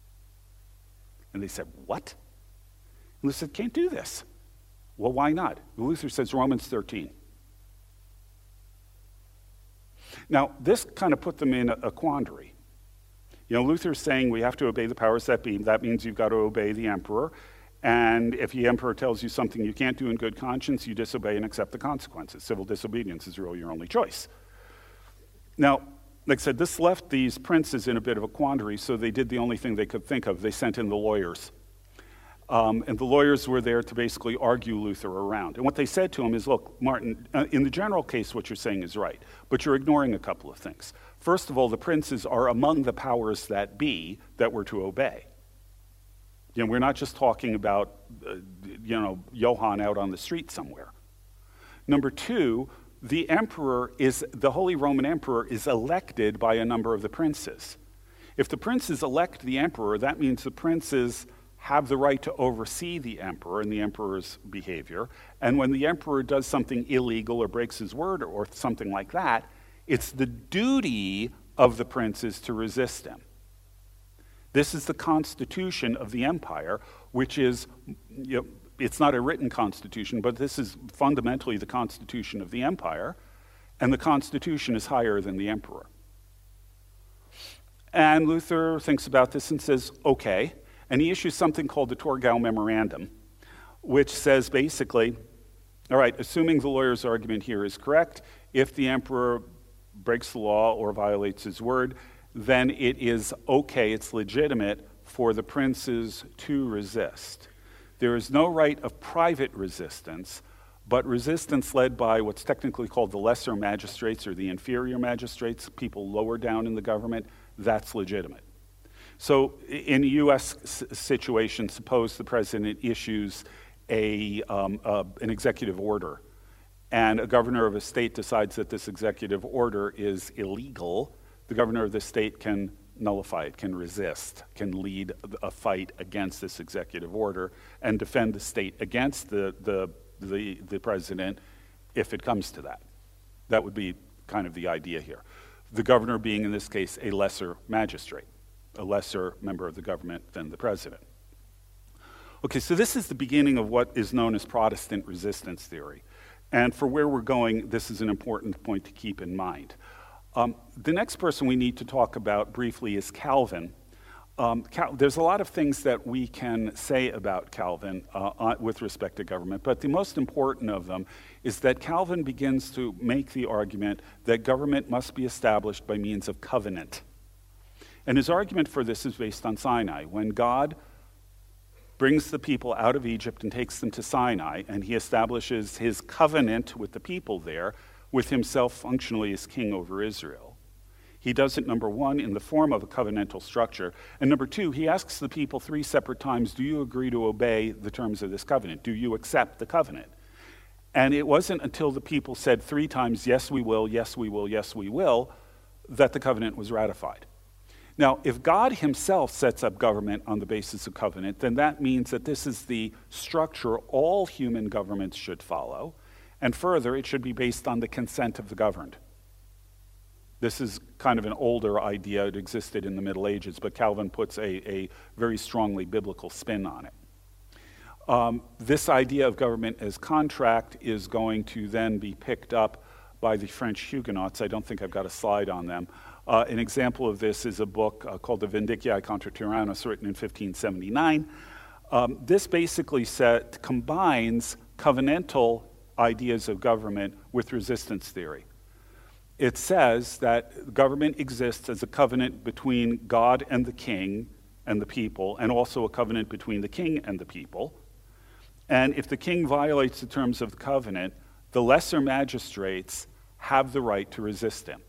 Speaker 1: And they said, what? And Luther said, can't do this. Well, why not? Luther says Romans thirteen. Now, this kind of put them in a, a quandary. You know, Luther's saying we have to obey the powers that be. That means you've got to obey the emperor. And if the emperor tells you something you can't do in good conscience, you disobey and accept the consequences. Civil disobedience is really your only choice. Now, like I said, this left these princes in a bit of a quandary, so they did the only thing they could think of. They sent in the lawyers. Um, and the lawyers were there to basically argue Luther around. And what they said to him is, look, Martin, uh, in the general case, what you're saying is right, but you're ignoring a couple of things. First of all, the princes are among the powers that be that we're to obey. You know, we're not just talking about, uh, you know, Johann out on the street somewhere. Number two, the emperor is, the Holy Roman Emperor is elected by a number of the princes. If the princes elect the emperor, that means the princes have the right to oversee the emperor and the emperor's behavior. And when the emperor does something illegal or breaks his word or something like that, it's the duty of the princes to resist him. This is the constitution of the empire, which is, you know, it's not a written constitution, but this is fundamentally the constitution of the empire, and the constitution is higher than the emperor. And Luther thinks about this and says, okay, and he issues something called the Torgau Memorandum, which says basically, all right, assuming the lawyer's argument here is correct, if the emperor breaks the law or violates his word, then it is okay, it's legitimate for the princes to resist. There is no right of private resistance, but resistance led by what's technically called the lesser magistrates or the inferior magistrates, people lower down in the government, that's legitimate. So in a U S situation, suppose the president issues a, um, uh, an executive order, and a governor of a state decides that this executive order is illegal. The governor of the state can nullify it, can resist, can lead a fight against this executive order and defend the state against the, the, the, the president if it comes to that. That would be kind of the idea here. The governor being, in this case, a lesser magistrate, a lesser member of the government than the president. Okay, so this is the beginning of what is known as Protestant resistance theory. And for where we're going, this is an important point to keep in mind. Um, the next person we need to talk about briefly is Calvin. Um, Cal- there's a lot of things that we can say about Calvin uh, uh, with respect to government, but the most important of them is that Calvin begins to make the argument that government must be established by means of covenant. And his argument for this is based on Sinai. When God brings the people out of Egypt and takes them to Sinai, and he establishes his covenant with the people there, with himself functionally as king over Israel. He does it, number one, in the form of a covenantal structure, and number two, he asks the people three separate times, do you agree to obey the terms of this covenant? Do you accept the covenant? And it wasn't until the people said three times, yes, we will, yes, we will, yes, we will, that the covenant was ratified. Now, if God himself sets up government on the basis of covenant, then that means that this is the structure all human governments should follow. And further, it should be based on the consent of the governed. This is kind of an older idea. It existed in the Middle Ages, but Calvin puts a, a very strongly biblical spin on it. Um, this idea of government as contract is going to then be picked up by the French Huguenots. I don't think I've got a slide on them. Uh, an example of this is a book uh, called De Vindiciae contra Tyrannus, written in fifteen seventy-nine. Um, this basically set, combines covenantal ideas of government with resistance theory. It says that government exists as a covenant between God and the king and the people, and also a covenant between the king and the people. And if the king violates the terms of the covenant, the lesser magistrates have the right to resist him.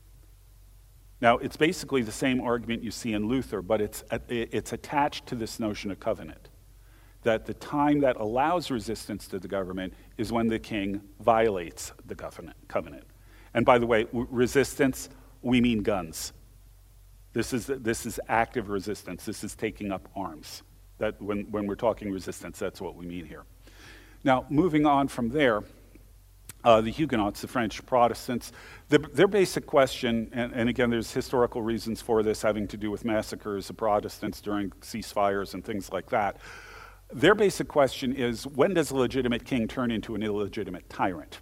Speaker 1: Now, it's basically the same argument you see in Luther, but it's, it's attached to this notion of covenant, that the time that allows resistance to the government is when the king violates the covenant. And by the way, w- resistance, we mean guns. This is, this is active resistance. This is taking up arms. That when, when we're talking resistance, that's what we mean here. Now, moving on from there, uh, the Huguenots, the French Protestants, the, their basic question, and, and again, there's historical reasons for this having to do with massacres of Protestants during ceasefires and things like that. Their basic question is, when does a legitimate king turn into an illegitimate tyrant?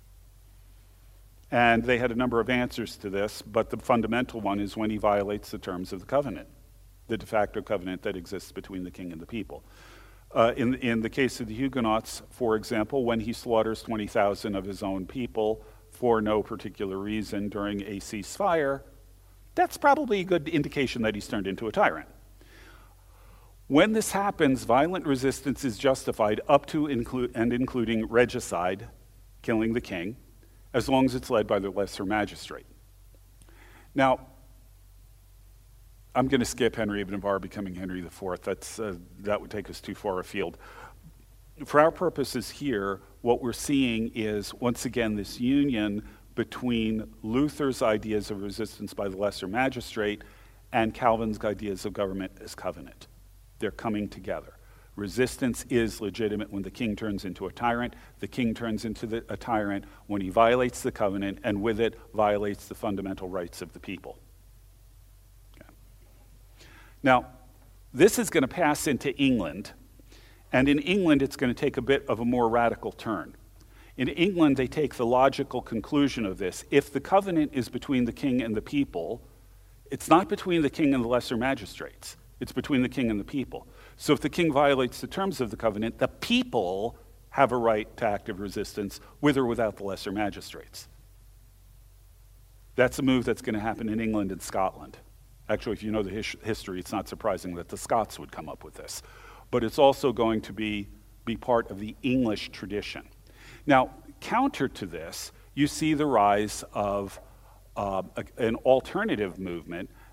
Speaker 1: And they had a number of answers to this, but the fundamental one is when he violates the terms of the covenant, the de facto covenant that exists between the king and the people. Uh, in, in the case of the Huguenots, for example, when he slaughters twenty thousand of his own people for no particular reason during a ceasefire, that's probably a good indication that he's turned into a tyrant. When this happens, violent resistance is justified up to inclu- and including regicide, killing the king, as long as it's led by the lesser magistrate. Now, I'm going to skip Henry of Navarre becoming Henry the Fourth. That's, uh, that would take us too far afield. For our purposes here, what we're seeing is, once again, this union between Luther's ideas of resistance by the lesser magistrate and Calvin's ideas of government as covenant. They're coming together. Resistance is legitimate when the king turns into a tyrant. The king turns into the, a tyrant when he violates the covenant, and with it violates the fundamental rights of the people. Okay. Now, this is going to pass into England, and in England it's going to take a bit of a more radical turn. In England, they take the logical conclusion of this. If the covenant is between the king and the people, it's not between the king and the lesser magistrates. It's between the king and the people. So if the king violates the terms of the covenant, the people have a right to active resistance with or without the lesser magistrates. That's a move that's going to happen in England and Scotland. Actually, if you know the his- history, it's not surprising that the Scots would come up with this. But it's also going to be, be part of the English tradition. Now, counter to this, you see the rise of uh, a, an alternative movement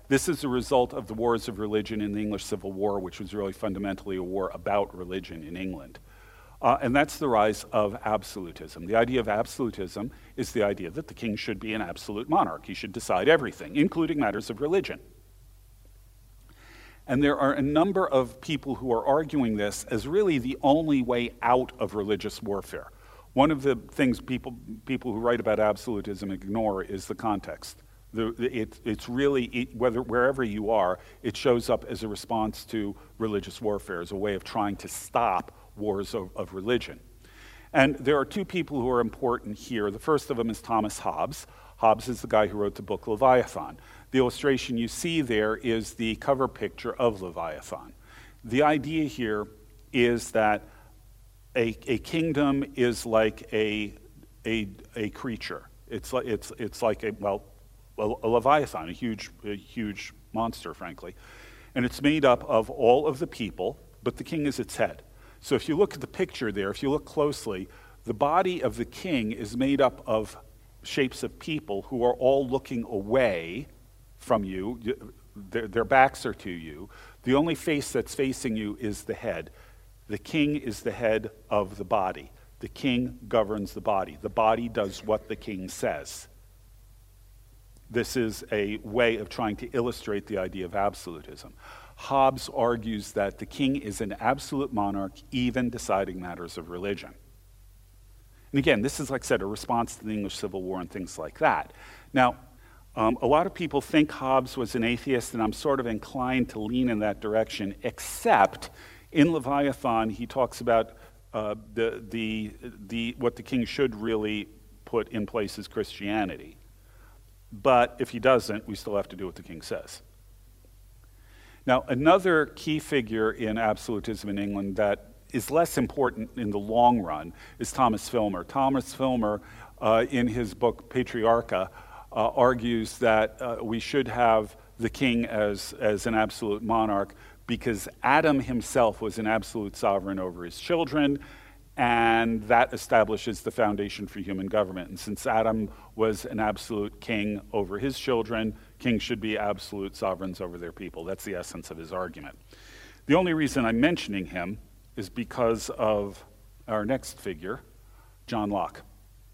Speaker 1: this is a result of the wars of religion in the English Civil War, which was really fundamentally a war about religion in England. Uh, and that's the rise of absolutism. The idea of absolutism is the idea that the king should be an absolute monarch. He should decide everything, including matters of religion. And there are a number of people who are arguing this as really the only way out of religious warfare. One of the things people, people who write about absolutism ignore is the context. The, it, it's really, it, whether, wherever you are, it shows up as a response to religious warfare, as a way of trying to stop wars of, of religion. And there are two people who are important here. The first of them is Thomas Hobbes. Hobbes is the guy who wrote the book Leviathan. The illustration you see there is the cover picture of Leviathan. The idea here is that a, a kingdom is like a, a, a creature. It's like, it's, it's like a, well, a, a Leviathan, a huge, a huge monster, frankly. And it's made up of all of the people, but the king is its head. So if you look at the picture there, if you look closely, the body of the king is made up of shapes of people who are all looking away from you. Their, their backs are to you. The only face that's facing you is the head. The king is the head of the body. The king governs the body. The body does what the king says. This is a way of trying to illustrate the idea of absolutism. Hobbes argues that the king is an absolute monarch, even deciding matters of religion. And again, this is, like I said, a response to the English Civil War and things like that. Now, um, a lot of people think Hobbes was an atheist, and I'm sort of inclined to lean in that direction, except in Leviathan, he talks about uh, the, the, the, what the king should really put in place is Christianity. But if he doesn't, we still have to do what the king says. Now, another key figure in absolutism in England that is less important in the long run is Thomas Filmer. Thomas Filmer, uh, in his book Patriarcha, uh, argues that uh, we should have the king as, as an absolute monarch because Adam himself was an absolute sovereign over his children, and that establishes the foundation for human government. And since Adam was an absolute king over his children, kings should be absolute sovereigns over their people. That's the essence of his argument. The only reason I'm mentioning him is because of our next figure, John Locke.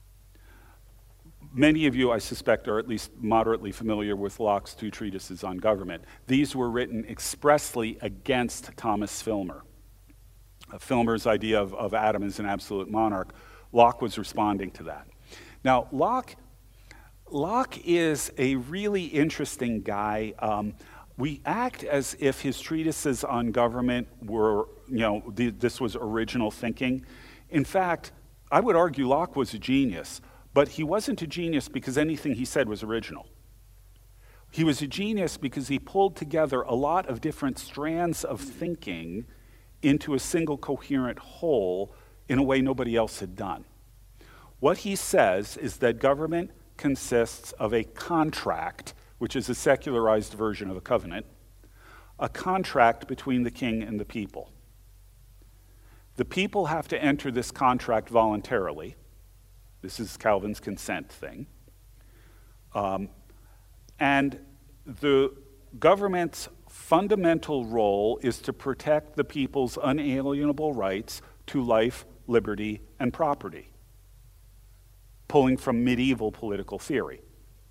Speaker 1: Many of you, I suspect, are at least moderately familiar with Locke's two treatises on government. These were written expressly against Thomas Filmer. Uh, Filmer's idea of, of Adam as an absolute monarch, Locke was responding to that. Now, Locke, Locke is a really interesting guy. Um, we act as if his treatises on government were, you know, the, this was original thinking. In fact, I would argue Locke was a genius, but he wasn't a genius because anything he said was original. He was a genius because he pulled together a lot of different strands of thinking into a single coherent whole in a way nobody else had done. What he says is that government consists of a contract, which is a secularized version of a covenant, a contract between the king and the people. The people have to enter this contract voluntarily. This is Calvin's consent thing. Um, and the government's fundamental role is to protect the people's unalienable rights to life, liberty, and property, pulling from medieval political theory.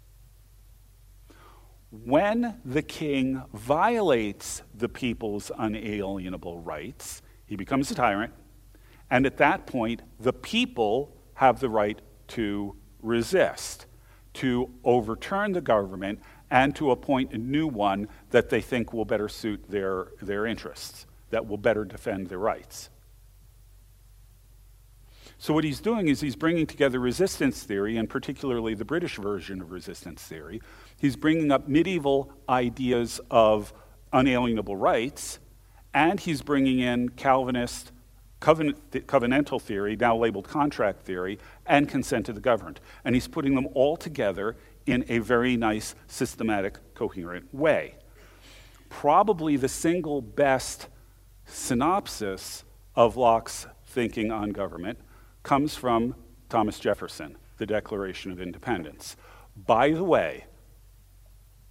Speaker 1: When the king violates the people's unalienable rights, he becomes a tyrant, and at that point, the people have the right to resist, to overturn the government, and to appoint a new one that they think will better suit their, their interests, that will better defend their rights. So what he's doing is he's bringing together resistance theory, and particularly the British version of resistance theory. He's bringing up medieval ideas of unalienable rights, and he's bringing in Calvinist covenant, covenantal theory, now labeled contract theory, and consent to the governed. And he's putting them all together in a very nice, systematic, coherent way. Probably the single best synopsis of Locke's thinking on government comes from Thomas Jefferson, the Declaration of Independence. By the way,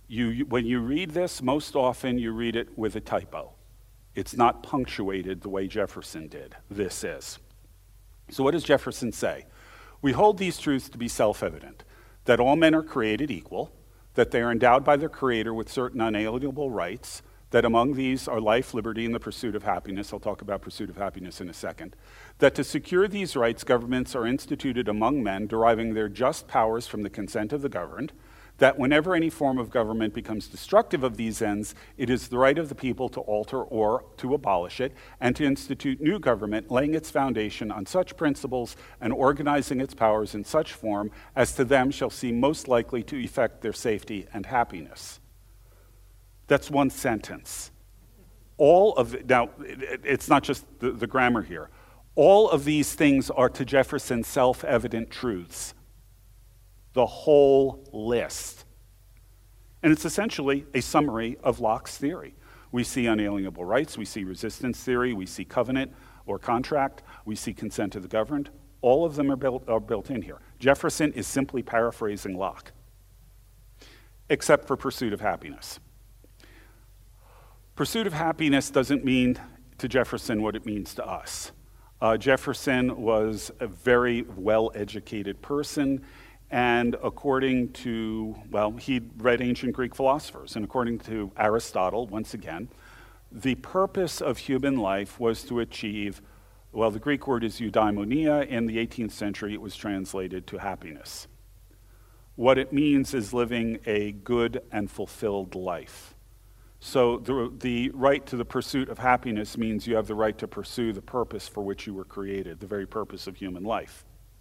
Speaker 1: You, you, when you read this, most often you read it with a typo. It's not punctuated the way Jefferson did. This is. So what does Jefferson say? We hold these truths to be self-evident, that all men are created equal, that they are endowed by their Creator with certain unalienable rights, that among these are life, liberty, and the pursuit of happiness. I'll talk about pursuit of happiness in a second. That to secure these rights, governments are instituted among men, deriving their just powers from the consent of the governed. That whenever any form of government becomes destructive of these ends, it is the right of the people to alter or to abolish it, and to institute new government, laying its foundation on such principles and organizing its powers in such form as to them shall seem most likely to effect their safety and happiness. That's one sentence. All of, now, it's not just the, the grammar here. All of these things are to Jefferson self-evident truths. The whole list. And it's essentially a summary of Locke's theory. We see unalienable rights, we see resistance theory, we see covenant or contract, we see consent of the governed. All of them are built, are built in here. Jefferson is simply paraphrasing Locke, except for pursuit of happiness. Pursuit of happiness doesn't mean to Jefferson what it means to us. Uh, Jefferson was a very well-educated person, and according to, well, he'd read ancient Greek philosophers, and according to Aristotle, once again, the purpose of human life was to achieve, well, the Greek word is eudaimonia. In the eighteenth century, it was translated to happiness. What it means is living a good and fulfilled life. So the, the right to the pursuit of happiness means you have the right to pursue the purpose for which you were created, the very purpose of human life.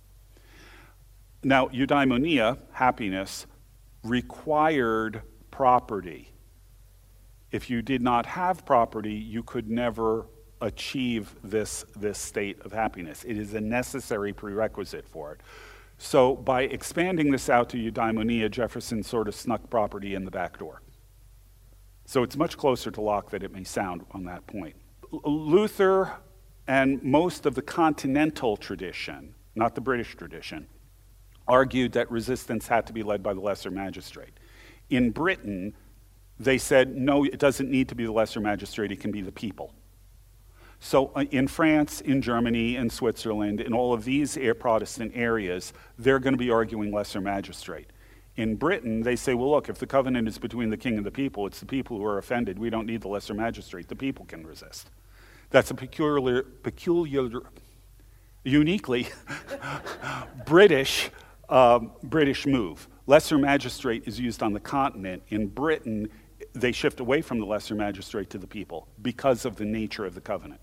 Speaker 1: Now, eudaimonia, happiness, required property. If you did not have property, you could never achieve this, this state of happiness. It is a necessary prerequisite for it. So by expanding this out to eudaimonia, Jefferson sort of snuck property in the back door. So it's much closer to Locke than it may sound on that point. L- Luther and most of the continental tradition, not the British tradition, argued that resistance had to be led by the lesser magistrate. In Britain, they said, no, it doesn't need to be the lesser magistrate, it can be the people. So uh, in France, in Germany, in Switzerland, in all of these Protestant areas, they're going to be arguing lesser magistrate. In Britain, they say, well, look, if the covenant is between the king and the people, it's the people who are offended. We don't need the lesser magistrate. The people can resist. That's a peculiar, peculiar, uniquely British um, British move. Lesser magistrate is used on the continent. In Britain, they shift away from the lesser magistrate to the people because of the nature of the covenant.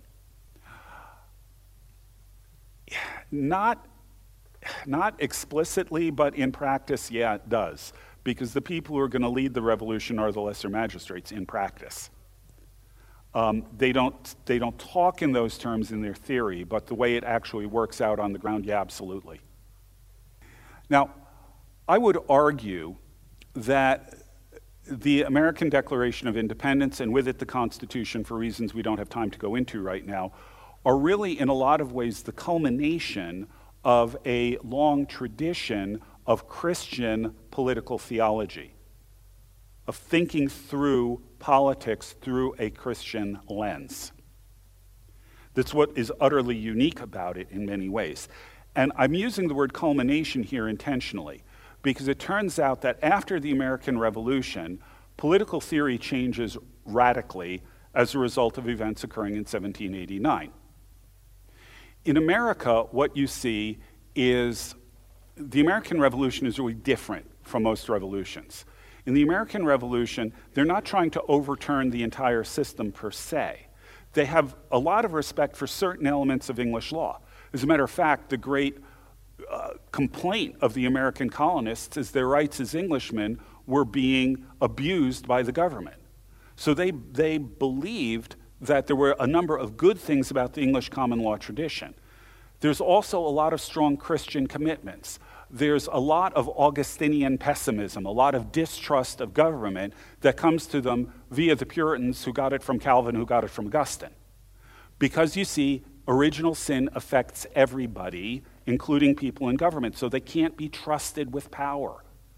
Speaker 1: Not, not explicitly, but in practice, yeah, it does. Because the people who are going to lead the revolution are the lesser magistrates in practice. Um, they don't, they don't talk in those terms in their theory, but the way it actually works out on the ground, yeah, absolutely. Now, I would argue that the American Declaration of Independence, and with it the Constitution, for reasons we don't have time to go into right now, are really in a lot of ways the culmination of a long tradition of Christian political theology, of thinking through politics through a Christian lens. That's what is utterly unique about it in many ways. And I'm using the word culmination here intentionally, because it turns out that after the American Revolution, political theory changes radically as a result of events occurring in seventeen eighty-nine. In America, what you see is the American Revolution is really different from most revolutions. In the American Revolution, they're not trying to overturn the entire system per se. They have a lot of respect for certain elements of English law. As a matter of fact, the great uh, complaint of the American colonists is their rights as Englishmen were being abused by the government. So they, they believed that there were a number of good things about the English common law tradition. There's also a lot of strong Christian commitments. There's a lot of Augustinian pessimism, a lot of distrust of government that comes to them via the Puritans who got it from Calvin, who got it from Augustine. Because you see, original sin affects everybody, including people in government, so they can't be trusted with power.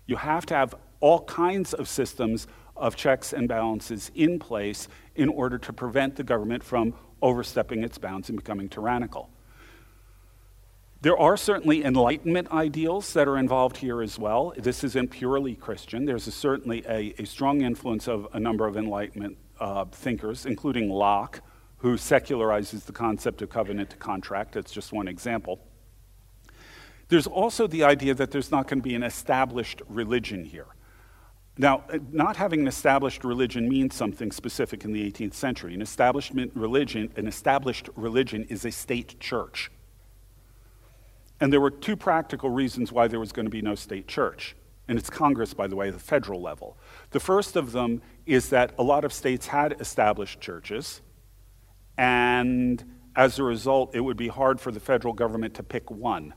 Speaker 1: You have to have all kinds of systems of checks and balances in place in order to prevent the government from overstepping its bounds and becoming tyrannical. There are certainly Enlightenment ideals that are involved here as well. This isn't purely Christian. There's a, certainly a, a strong influence of a number of Enlightenment uh, thinkers, including Locke, who secularizes the concept of covenant to contract. That's just one example. There's also the idea that there's not going to be an established religion here. Now, not having an established religion means something specific in the eighteenth century. An establishment religion, an established religion is a state church. And there were two practical reasons why there was going to be no state church. And it's Congress, by the way, the federal level. The first of them is that a lot of states had established churches, and as a result, it would be hard for the federal government to pick one.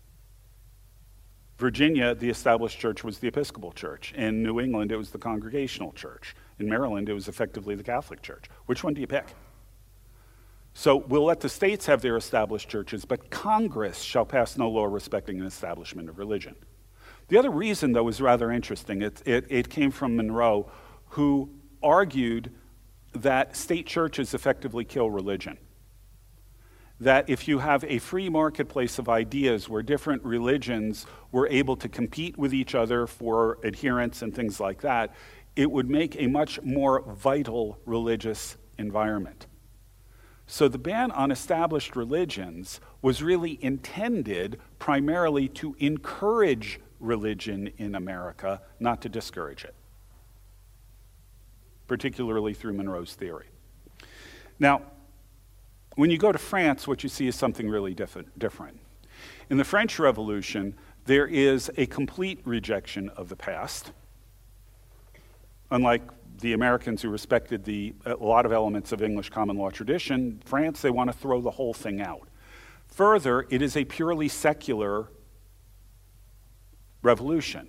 Speaker 1: Virginia, the established church was the Episcopal Church. In New England, it was the Congregational Church. In Maryland, it was effectively the Catholic Church. Which one do you pick? So we'll let the states have their established churches, but Congress shall pass no law respecting an establishment of religion. The other reason, though, is rather interesting. It, it, it came from Monroe, who argued that state churches effectively kill religion. That if you have a free marketplace of ideas where different religions were able to compete with each other for adherence and things like that, it would make a much more vital religious environment. So the ban on established religions was really intended primarily to encourage religion in America, not to discourage it, particularly through Monroe's theory. Now, when you go to France, what you see is something really different. In the French Revolution, there is a complete rejection of the past. Unlike the Americans who respected the, a lot of elements of English common law tradition, France, they want to throw the whole thing out. Further, it is a purely secular revolution.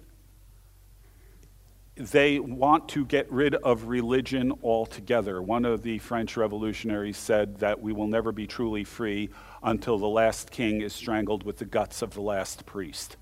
Speaker 1: They want to get rid of religion altogether. One of the French revolutionaries said that we will never be truly free until the last king is strangled with the guts of the last priest.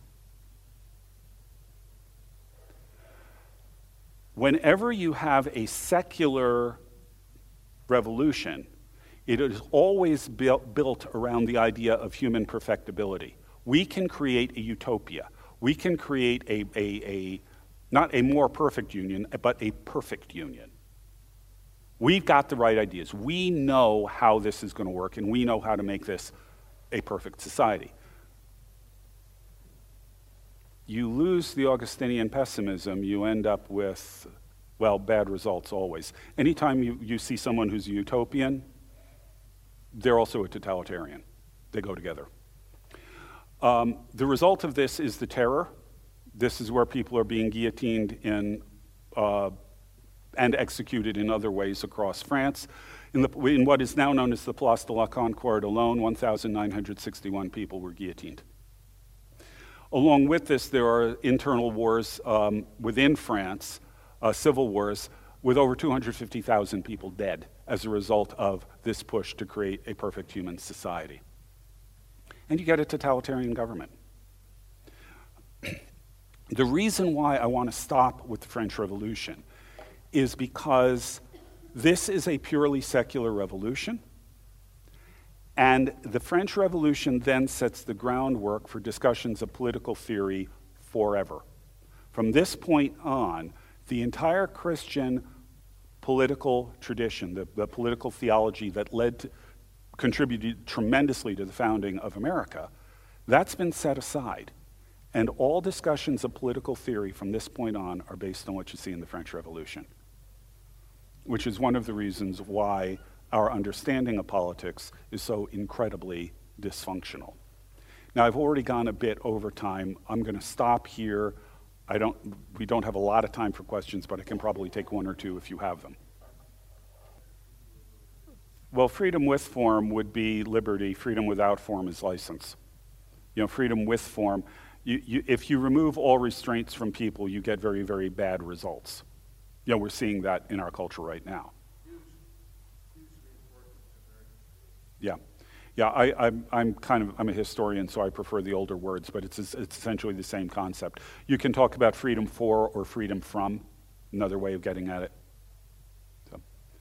Speaker 1: Whenever you have a secular revolution, it is always built, built around the idea of human perfectibility. We can create a utopia. We can create a, a, a not a more perfect union, but a perfect union. We've got the right ideas. We know how this is going to work, and we know how to make this a perfect society. You lose the Augustinian pessimism, you end up with, well, bad results always. Anytime you, you see someone who's a utopian, they're also a totalitarian. They go together. Um, the result of this is the terror. This is where people are being guillotined in, uh, and executed in other ways across France. In, the, in what is now known as the Place de la Concorde alone, one thousand nine hundred sixty-one people were guillotined. Along with this, there are internal wars um, within France, uh, civil wars, with over two hundred fifty thousand people dead as a result of this push to create a perfect human society. And you get a totalitarian government. The reason why I want to stop with the French Revolution is because this is a purely secular revolution, and the French Revolution then sets the groundwork for discussions of political theory forever. From this point on, the entire Christian political tradition, the, the political theology that led to, contributed tremendously to the founding of America, that's been set aside. And all discussions of political theory from this point on are based on what you see in the French Revolution, which is one of the reasons why our understanding of politics is so incredibly dysfunctional. Now, I've already gone a bit over time. I'm going to stop here. I don't, we don't have a lot of time for questions, but I can probably take one or two if you have them. Well, freedom with form would be liberty. Freedom without form is license. You know, freedom with form. You, you, if you remove all restraints from people, you get very, very bad results. You know, we're seeing that in our culture right now. Yeah. Yeah, I, I'm, I'm kind of, I'm a historian, so I prefer the older words, but it's, it's essentially the same concept. You can talk about freedom for or freedom from, another way of getting at it.